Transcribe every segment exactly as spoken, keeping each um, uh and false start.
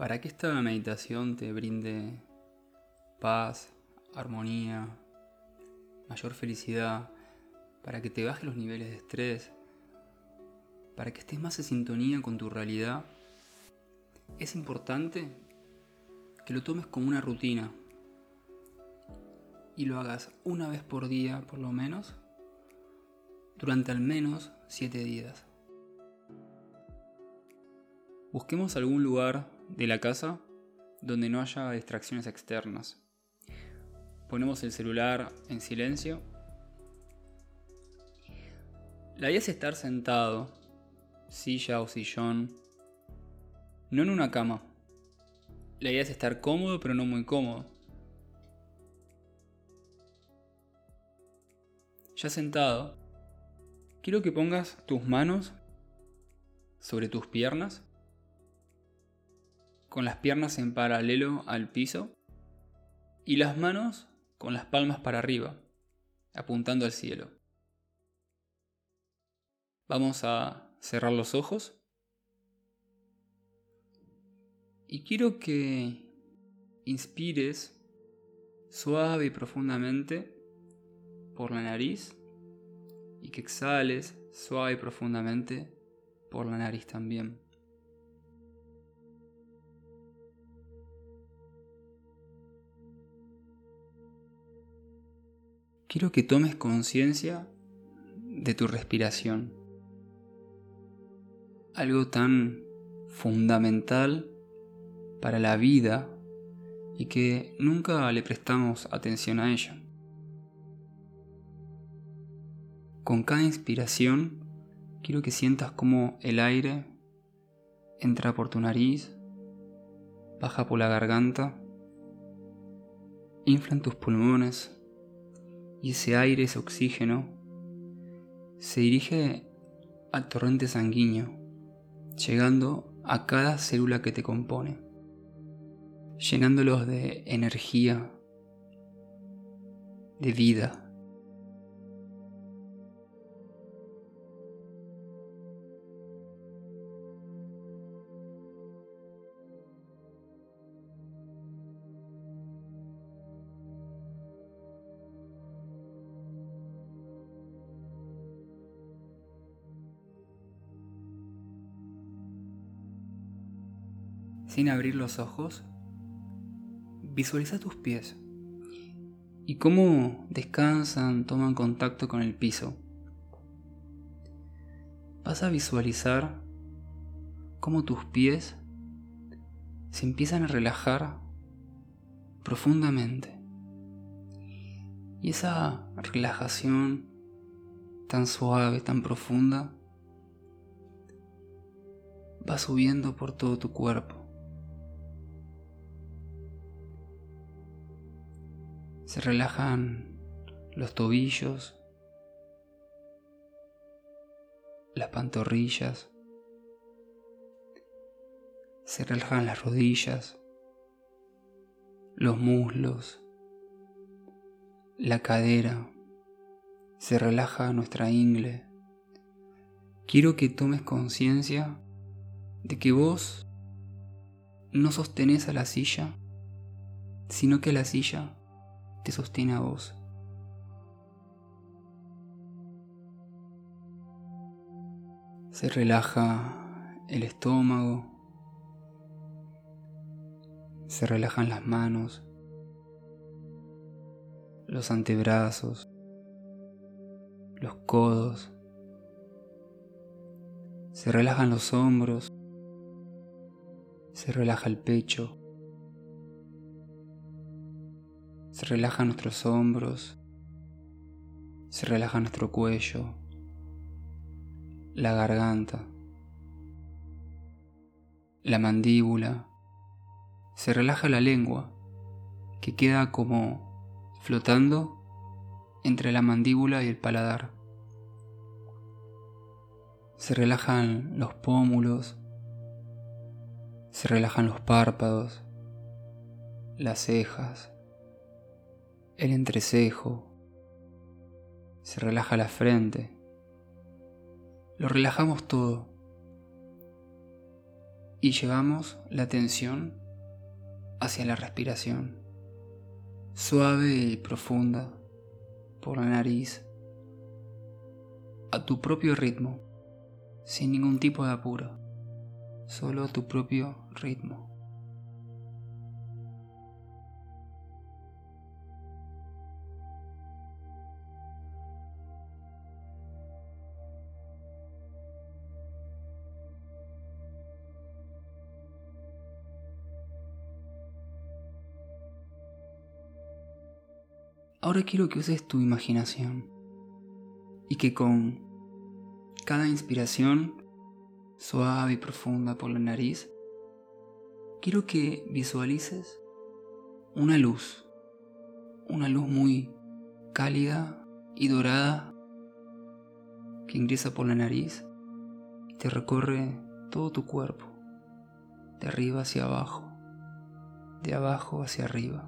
Para que esta meditación te brinde paz, armonía, mayor felicidad, para que te baje los niveles de estrés, para que estés más en sintonía con tu realidad, es importante que lo tomes como una rutina y lo hagas una vez por día por lo menos, durante al menos siete días. Busquemos algún lugar de la casa donde no haya distracciones externas. Ponemos el celular en silencio. La idea es estar sentado, silla o sillón, no en una cama. La idea es estar cómodo pero no muy cómodo. Ya sentado, quiero que pongas tus manos sobre tus piernas, con las piernas en paralelo al piso y las manos con las palmas para arriba, apuntando al cielo. Vamos a cerrar los ojos y quiero que inspires suave y profundamente por la nariz y que exhales suave y profundamente por la nariz también. Quiero que tomes conciencia de tu respiración. Algo tan fundamental para la vida y que nunca le prestamos atención a ella. Con cada inspiración, quiero que sientas cómo el aire entra por tu nariz, baja por la garganta, infla en tus pulmones y ese aire, ese oxígeno, se dirige al torrente sanguíneo, llegando a cada célula que te compone, llenándolos de energía, de vida. Sin abrir los ojos, visualiza tus pies y cómo descansan, toman contacto con el piso. Vas a visualizar cómo tus pies se empiezan a relajar profundamente. Y esa relajación tan suave, tan profunda, va subiendo por todo tu cuerpo. Se relajan los tobillos, las pantorrillas, se relajan las rodillas, los muslos, la cadera, se relaja nuestra ingle. Quiero que tomes conciencia de que vos no sostenés a la silla, sino que la silla te sostiene a vos. Se relaja el estómago, se relajan las manos, los antebrazos, los codos, se relajan los hombros, se relaja el pecho, se relajan nuestros hombros, se relaja nuestro cuello, la garganta, la mandíbula, se relaja la lengua, que queda como flotando entre la mandíbula y el paladar. Se relajan los pómulos, se relajan los párpados, las cejas, el entrecejo, se relaja la frente. Lo relajamos todo. y llevamos la atención hacia la respiración, suave y profunda por la nariz, a tu propio ritmo, sin ningún tipo de apuro, solo tu propio ritmo. Ahora quiero que uses tu imaginación y que con cada inspiración suave y profunda por la nariz, quiero que visualices una luz, una luz muy cálida y dorada que ingresa por la nariz y te recorre todo tu cuerpo, de arriba hacia abajo, de abajo hacia arriba.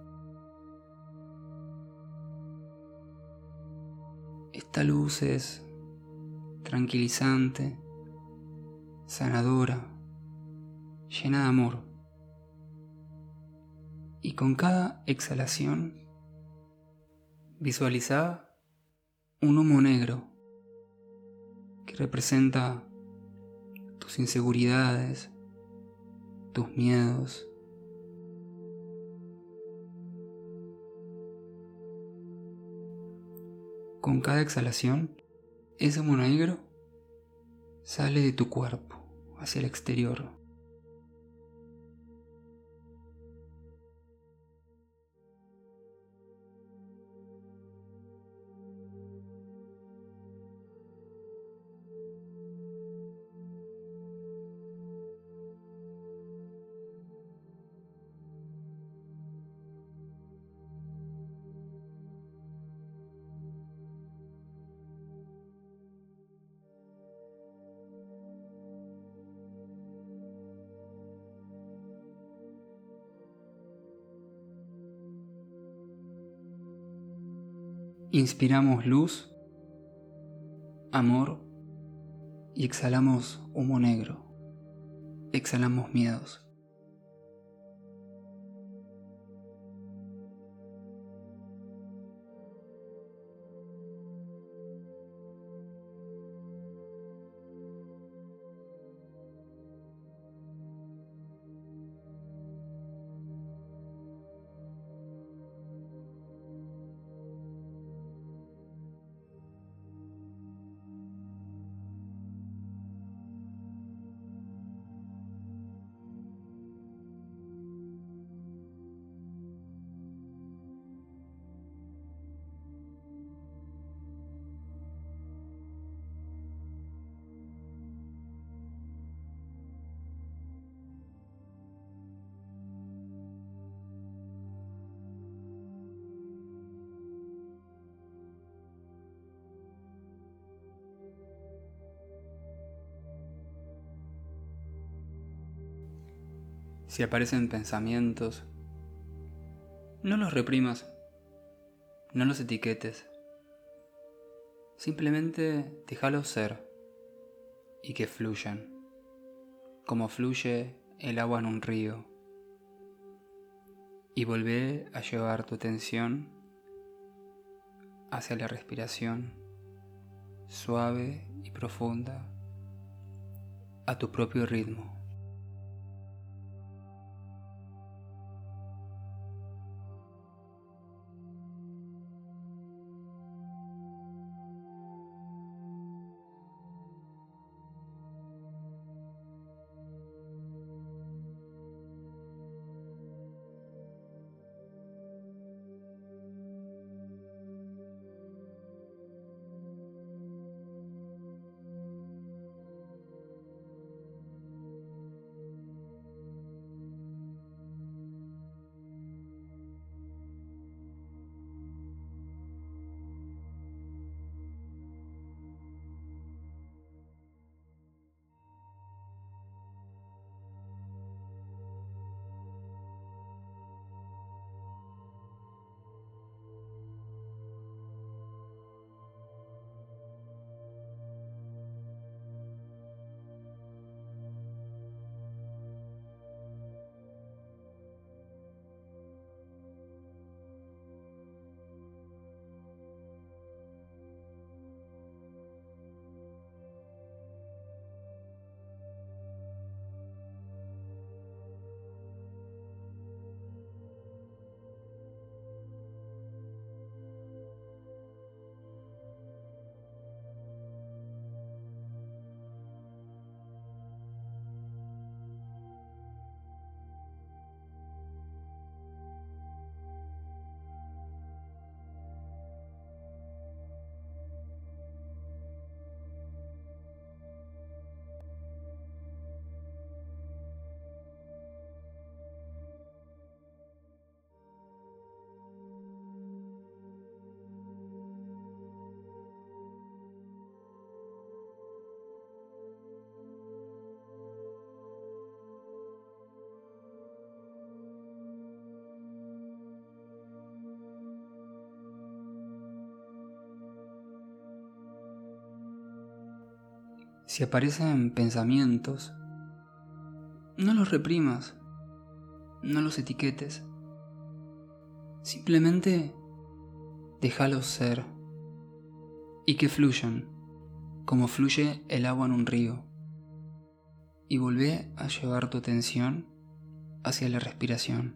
Esta luz es tranquilizante, sanadora, llena de amor. Y con cada exhalación, visualiza un humo negro que representa tus inseguridades, tus miedos. Con cada exhalación, ese humo negro sale de tu cuerpo hacia el exterior. Inspiramos luz, amor y exhalamos humo negro. Exhalamos miedos. Si aparecen pensamientos, no los reprimas, no los etiquetes. Simplemente déjalos ser y que fluyan, como fluye el agua en un río. Y volvé a llevar tu atención hacia la respiración, suave y profunda, a tu propio ritmo. Si aparecen pensamientos, no los reprimas, no los etiquetes. Simplemente déjalos ser y que fluyan, como fluye el agua en un río. Y volvé a llevar tu atención hacia la respiración.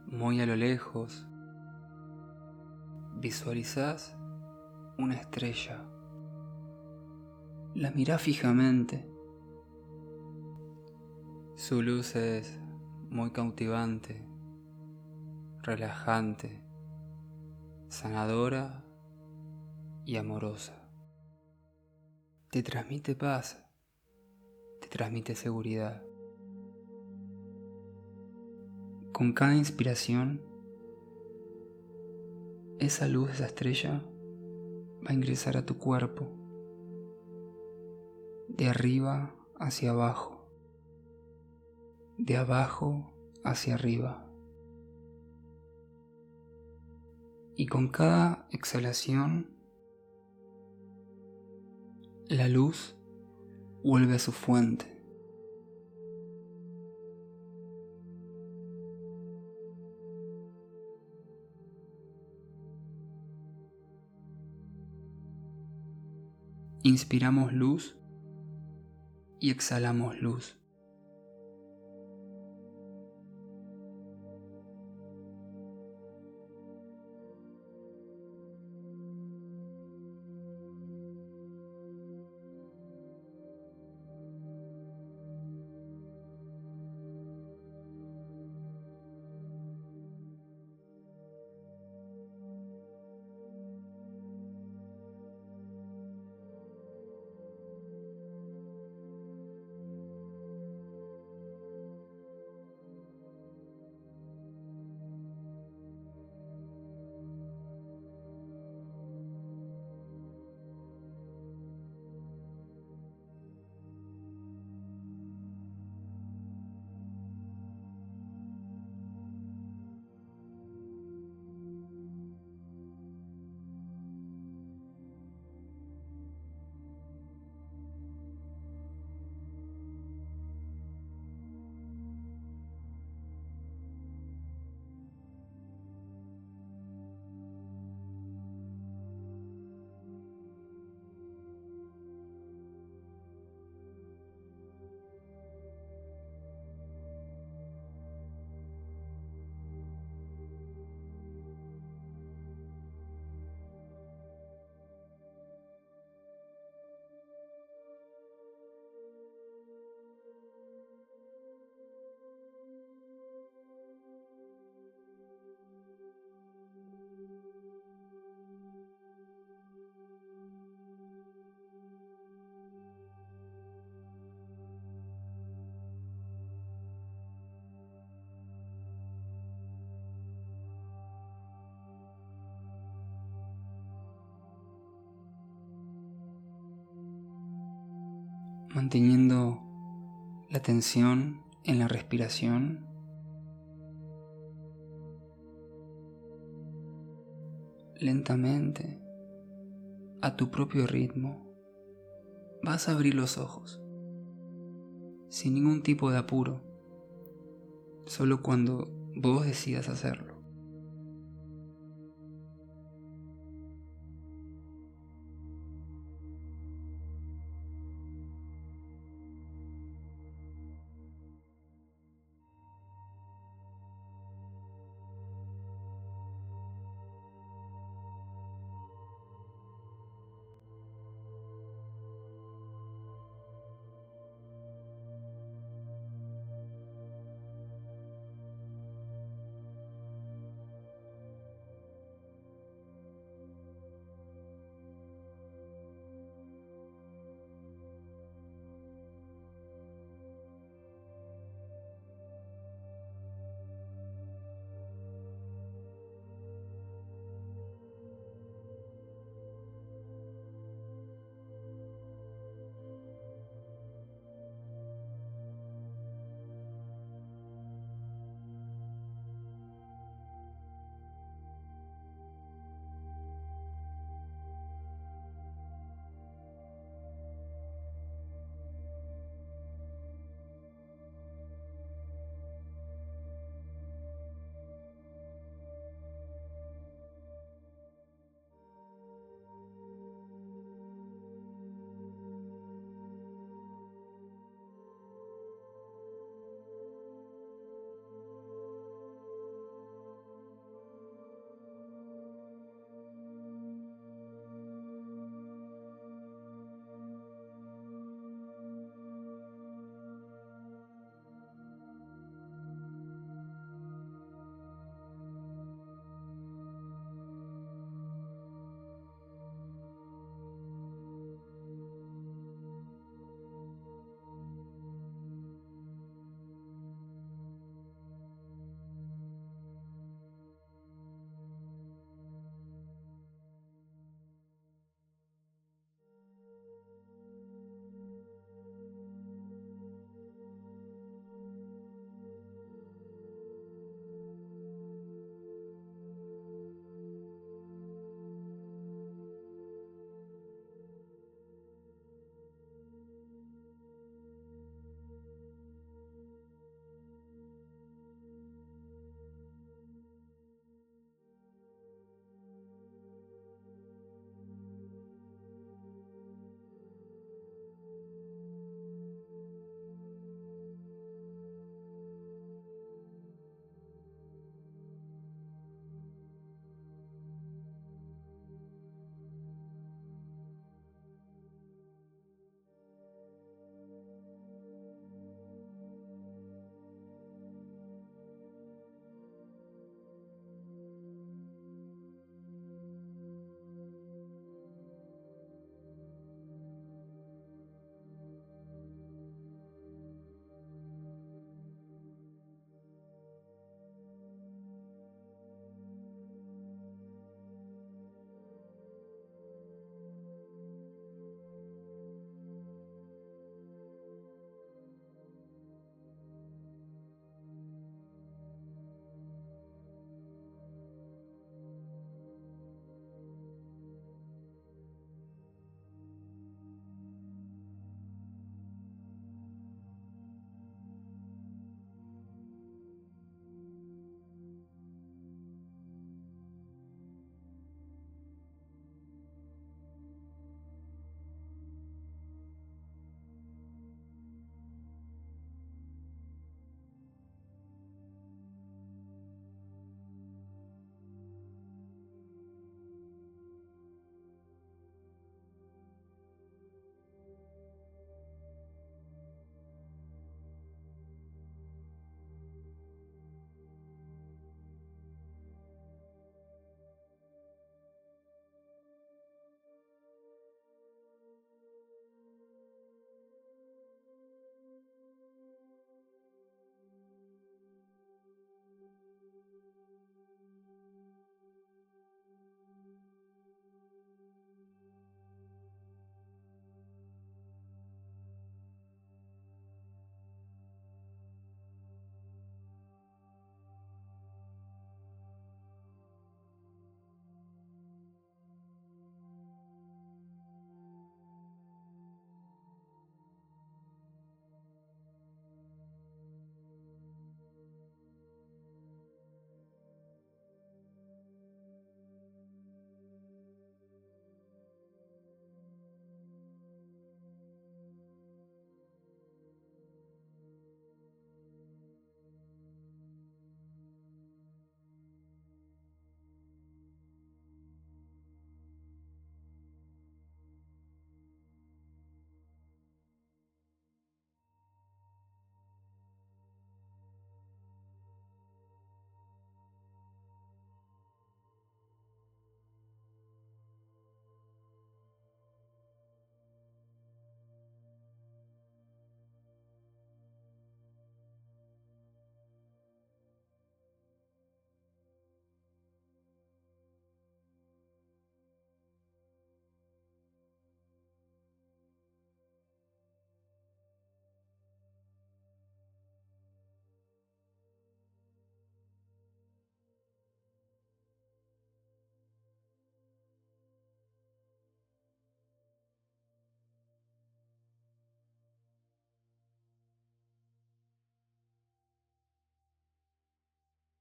Muy a lo lejos, visualizás una estrella. La mirás fijamente. Su luz es muy cautivante, relajante, sanadora y amorosa. Te transmite paz, te transmite seguridad. Con cada inspiración, esa luz de esa estrella va a ingresar a tu cuerpo, de arriba hacia abajo, de abajo hacia arriba. Y con cada exhalación, la luz vuelve a su fuente. Inspiramos luz y exhalamos luz. Manteniendo la atención en la respiración, lentamente, a tu propio ritmo, vas a abrir los ojos, sin ningún tipo de apuro, solo cuando vos decidas hacerlo.